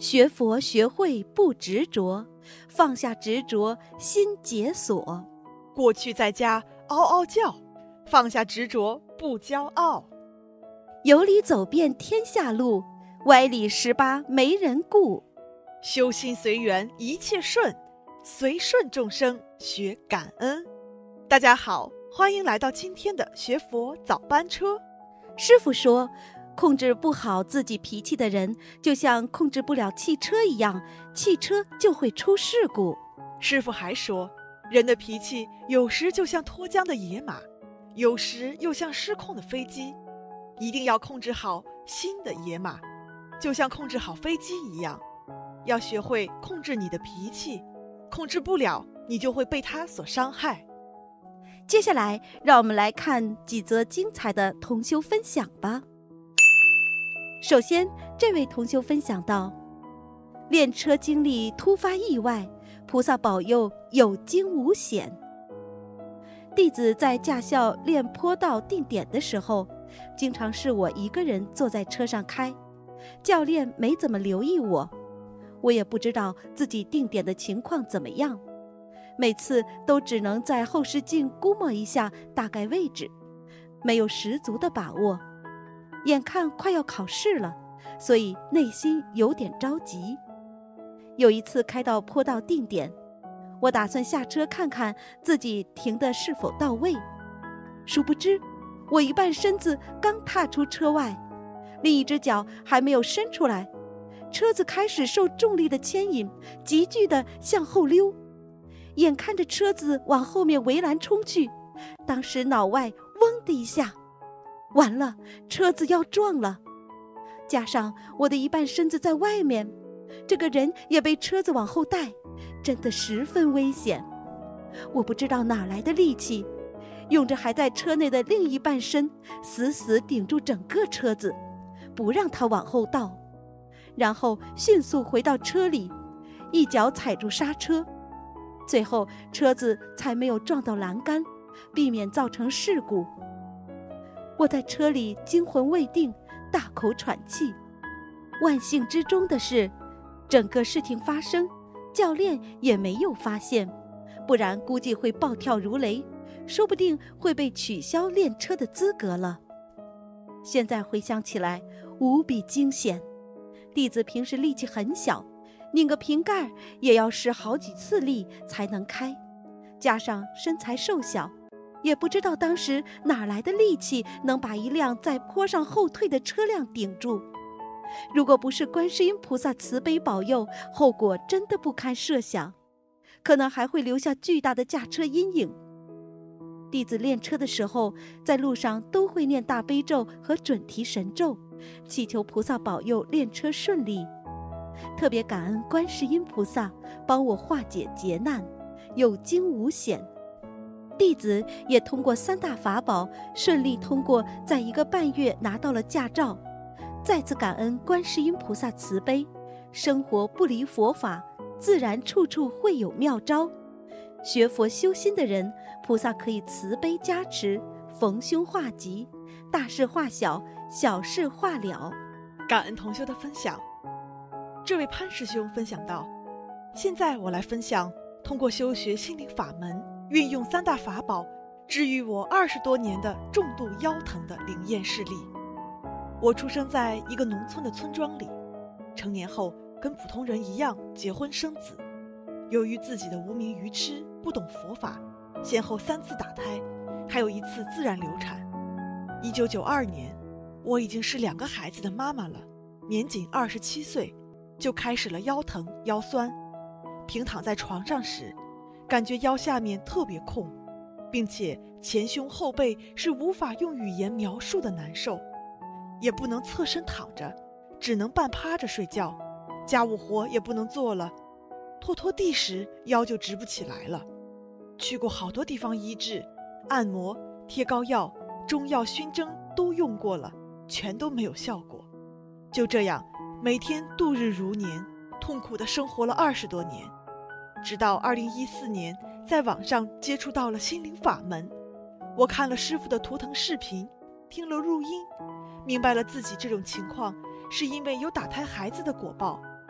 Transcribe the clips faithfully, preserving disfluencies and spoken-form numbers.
学佛学会不执着，放下执着心解锁。 过去在家嗷嗷叫，放下执着不骄傲。 有理走遍天下路，歪理十八没人顾。 修心随缘一切顺，随顺众生学感恩。大家好，欢迎来到今天的学佛早班车。 师父说，控制不好自己脾气的人，就像控制不了汽车一样，汽车就会出事故。 师父还说，人的脾气有时就像脱缰的野马，有时又像失控的飞机。一定要控制好心的野马，就像控制好飞机一样，要学会控制你的脾气，控制不了，你就会被它所伤害。 接下来，让我们来看几则精彩的同修分享吧。首先，这位同修分享到，练车经历突发意外，菩萨保佑有惊无险。弟子在驾校练坡道定点的时候，经常是我一个人坐在车上开，教练没怎么留意我，我也不知道自己定点的情况怎么样，每次都只能在后视镜估摸一下大概位置，没有十足的把握。眼看快要考试了，所以内心有点着急。有一次开到坡道定点，我打算下车看看自己停的是否到位，殊不知我一半身子刚踏出车外，另一只脚还没有伸出来，车子开始受重力的牵引，急剧地向后溜。眼看着车子往后面围栏冲去，当时脑外嗡的一下，完了，车子要撞了。加上我的一半身子在外面，这个人也被车子往后带，真的十分危险。我不知道哪来的力气，用着还在车内的另一半身死死顶住整个车子，不让它往后倒，然后迅速回到车里，一脚踩住刹车，最后车子才没有撞到栏杆，避免造成事故。我在车里惊魂未定，大口喘气。万幸之中的是，整个事情发生，教练也没有发现，不然估计会暴跳如雷，说不定会被取消练车的资格了。现在回想起来，无比惊险。弟子平时力气很小，拧个瓶盖也要使好几次力才能开，加上身材瘦小，也不知道当时哪来的力气能把一辆在坡上后退的车辆顶住。如果不是观世音菩萨慈悲保佑，后果真的不堪设想，可能还会留下巨大的驾车阴影。弟子练车的时候，在路上都会念大悲咒和准提神咒，祈求菩萨保佑练车顺利。特别感恩观世音菩萨帮我化解劫难，有惊无险。弟子也通过三大法宝顺利通过，在一个半月拿到了驾照。再次感恩观世音菩萨慈悲，生活不离佛法，自然处处会有妙招。学佛修心的人，菩萨可以慈悲加持，逢凶化吉，大事化小，小事化了。 感恩同修的分享。这位潘师兄分享到，现在我来分享通过修学心灵法门，运用三大法宝，治愈我二十多年的重度腰疼的灵验事例。我出生在一个农村的村庄里，成年后跟普通人一样结婚生子。由于自己的无名愚痴，不懂佛法，先后三次打胎，还有一次自然流产。一九九二年，我已经是两个孩子的妈妈了，年仅二十七岁，就开始了腰疼腰酸。平躺在床上时，感觉腰下面特别空，并且前胸后背是无法用语言描述的难受，也不能侧身躺着，只能半趴着睡觉，家务活也不能做了，拖拖地时腰就直不起来了。去过好多地方医治，按摩、贴膏药、中药熏蒸都用过了，全都没有效果。就这样每天度日如年，痛苦地生活了二十多年。直到二零一四年在网上接触到了心灵法门，我看了师父的图腾视频，听了录音，明白了自己这种情况是因为有打胎孩子的果报。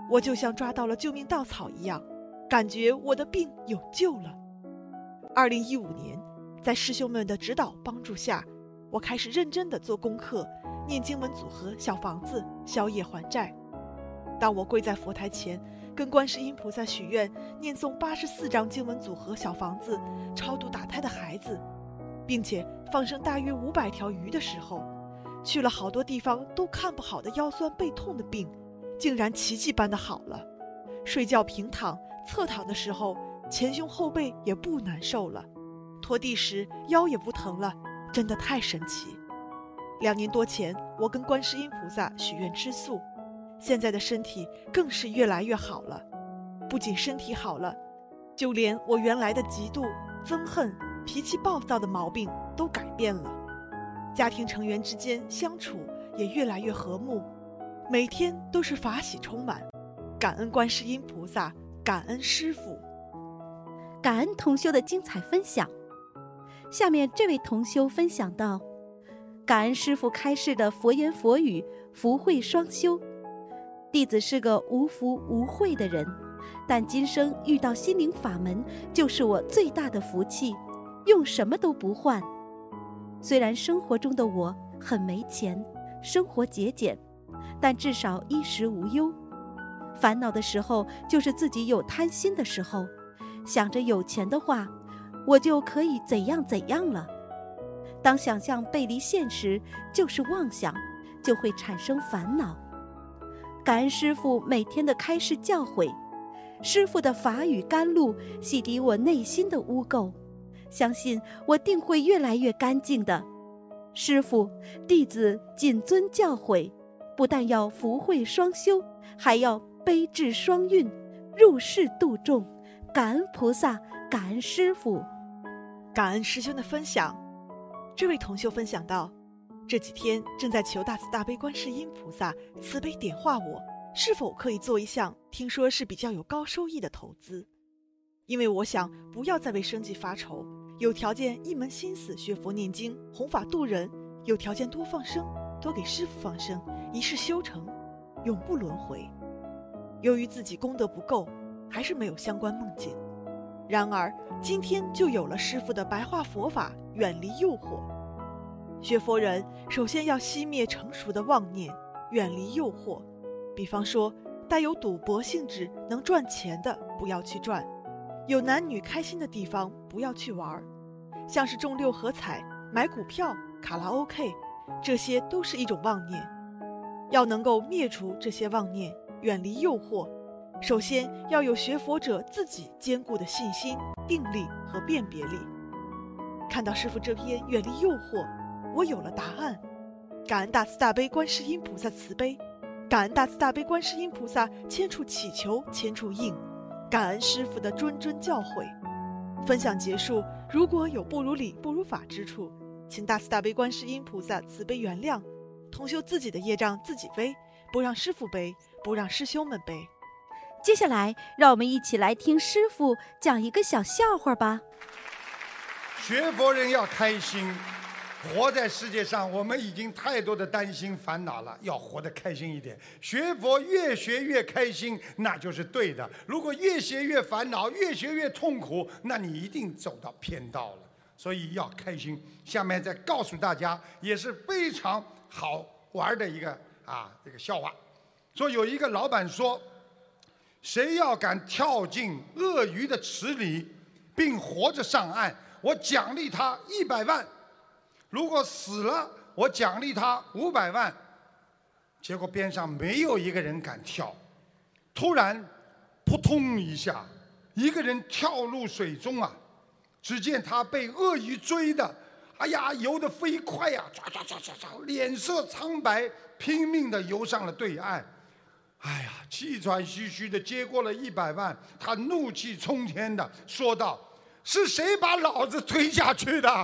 我就像抓到了救命稻草一样，感觉我的病有救了。二零一五年，在师兄们的指导帮助下，我开始认真地做功课，念经文组合小房子，消业还债。当我跪在佛台前，跟观世音菩萨许愿，念诵八十四张经文组合小房子，超度打胎的孩子，并且放生大约五百条鱼的时候，去了好多地方都看不好的腰酸背痛的病，竟然奇迹般的好了。睡觉平躺、侧躺的时候，前胸后背也不难受了，拖地时腰也不疼了，真的太神奇。两年多前，我跟观世音菩萨许愿吃素，现在的身体更是越来越好了。不仅身体好了，就连我原来的嫉妒、憎恨、脾气暴躁的毛病都改变了。家庭成员之间相处也越来越和睦，每天都是法喜充满。感恩观世音菩萨，感恩师父。 感恩同修的精彩分享。下面这位同修分享到，感恩师父开示的佛言佛语，福慧双修。弟子是个无福无慧的人，但今生遇到心灵法门，就是我最大的福气，用什么都不换。虽然生活中的我很没钱，生活节俭，但至少衣食无忧。烦恼的时候，就是自己有贪心的时候，想着有钱的话，我就可以怎样怎样了。当想象背离现实，就是妄想，就会产生烦恼。感恩师父每天的开示教诲，师父的法语甘露洗涤我内心的污垢，相信我定会越来越干净的。师父，弟子谨遵教诲，不但要福慧双修，还要悲智双运，入世度众。感恩菩萨，感恩师父。 感恩师兄的分享。这位同修分享到，这几天正在求大慈大悲观世音菩萨慈悲点化我，是否可以做一项听说是比较有高收益的投资。因为我想不要再为生计发愁，有条件一门心思学佛念经，弘法度人，有条件多放生，多给师父放生，一世修成，永不轮回。由于自己功德不够，还是没有相关梦境。然而今天就有了师父的白话佛法，远离诱惑。学佛人首先要熄灭成熟的妄念，远离诱惑。比方说带有赌博性质能赚钱的不要去赚，有男女开心的地方不要去玩，像是中六合彩、买股票、卡拉 OK， 这些都是一种妄念。要能够灭除这些妄念，远离诱惑，首先要有学佛者自己坚固的信心、定力和辨别力。看到师父这篇远离诱惑，我有了答案。感恩大慈大悲观世音菩萨慈悲，感恩大慈大悲观世音菩萨千处祈求千处应，感恩师父的谆谆教诲。分享结束，如果有不如理不如法之处，请大慈大悲观世音菩萨慈悲原谅，同修自己的业障自己背，不让师父背，不让师兄们背。 接下来让我们一起来听师父讲一个小笑话吧。 学佛人要开心，活在世界上，我们已经太多的担心烦恼了，要活得开心一点。学佛越学越开心，那就是对的。如果越学越烦恼，越学越痛苦，那你一定走到偏道了。所以要开心。下面再告诉大家，也是非常好玩的一个啊这个笑话。说有一个老板说，谁要敢跳进鳄鱼的池里，并活着上岸，我奖励他一百万。如果死了，我奖励他五百万。结果边上没有一个人敢跳。突然，扑通一下，一个人跳入水中啊！只见他被鳄鱼追的，哎呀，游得飞快呀，唰唰唰唰唰，脸色苍白，拼命地游上了对岸。哎呀，气喘吁吁地接过了一百万，他怒气冲天地说道：“是谁把老子推下去的？”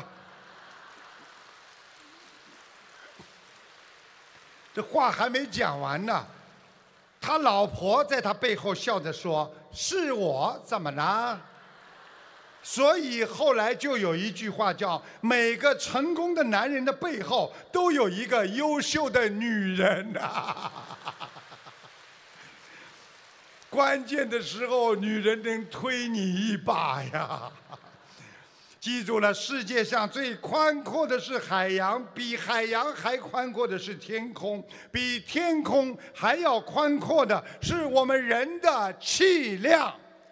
这话还没讲完呢，他老婆在他背后笑着说：“是我，怎么了？”所以后来就有一句话叫“每个成功的男人的背后都有一个优秀的女人”啊。 关键的时候女人能推你一把呀。记住了，世界上最宽阔的是海洋，比海洋还宽阔的是天空，比天空还要宽阔的是我们人的气量。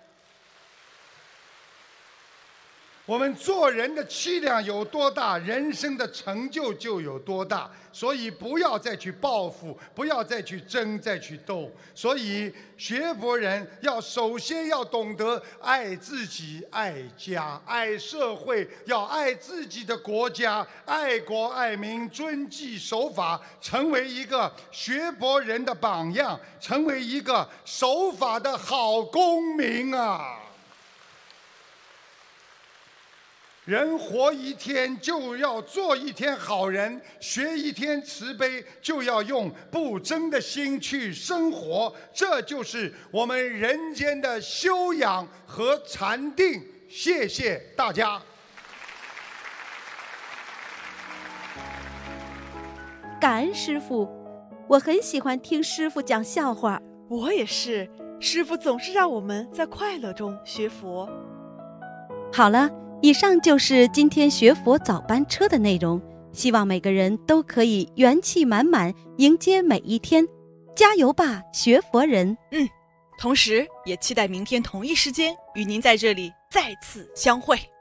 我们做人的气量有多大，人生的成就就有多大。所以不要再去报复，不要再去争，再去斗。所以学佛人要首先要懂得爱自己、爱家、爱社会，要爱自己的国家，爱国爱民，遵纪守法，成为一个学佛人的榜样，成为一个守法的好公民啊！人活一天就要做一天好人，学一天慈悲，就要用不争的心去生活，这就是我们人间的修养和禅定。谢谢大家。 感恩师父，我很喜欢听师父讲笑话。 我也是，师父总是让我们在快乐中学佛。 好了，以上就是今天学佛早班车的内容，希望每个人都可以元气满满迎接每一天，加油吧，学佛人！ 嗯，同时也期待明天同一时间与您在这里再次相会。